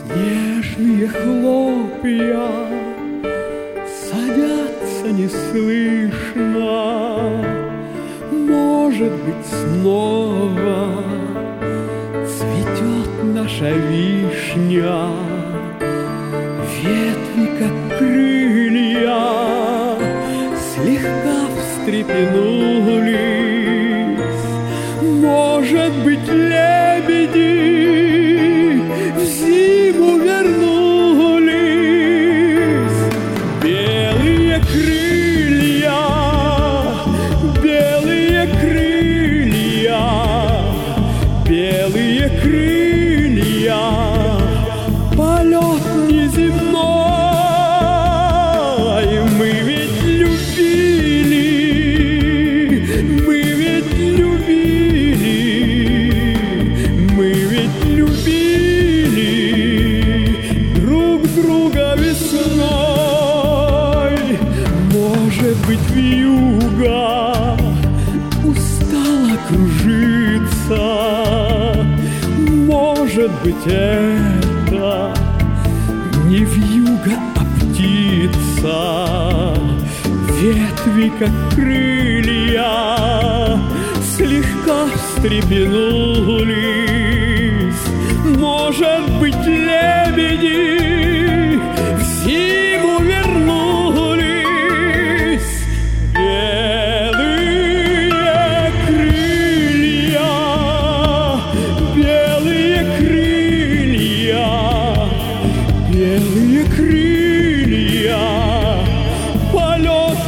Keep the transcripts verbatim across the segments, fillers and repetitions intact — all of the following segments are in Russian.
Нежные хлопья садятся неслышно. Может быть, снова цветет наша вишня. Ветви, как крылья, слегка встрепенулись. Может быть, лебеди в зиму вернулись. Белые крылья, белые крылья, белые крылья, полет неземной. Мы ведь любили, мы ведь любили, мы ведь любили друг друга весной. Может быть, вьюга устала кружиться. Может быть, это не вьюга, а птица. Ветви, как крылья, слегка встрепенулись. Может быть, лебеди в зиму вернулись. Белые крылья, белые крылья, белые крылья, полет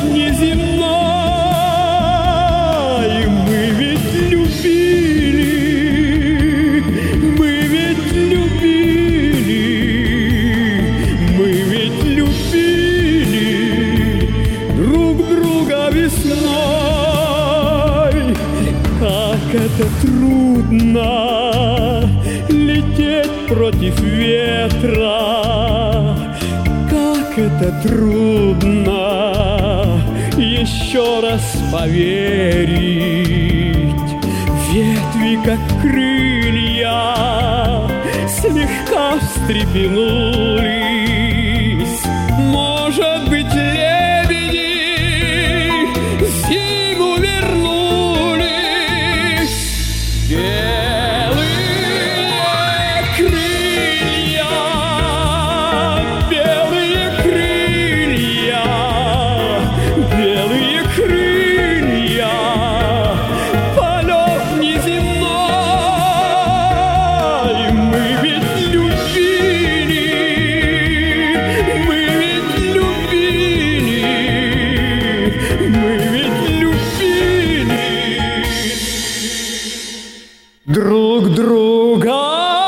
неземной. Мы ведь любили, мы ведь любили, мы ведь любили друг друга весной. Как это трудно лететь против ветра. Как это трудно еще раз поверить. Ветви, как крылья, слегка встрепенулись. Может быть, лебеди в зиму вернулись. Белые крылья, белые крылья, белые крылья, полет неземной. Мы ведь любили, мы ведь любили, мы ведь любили друг друга.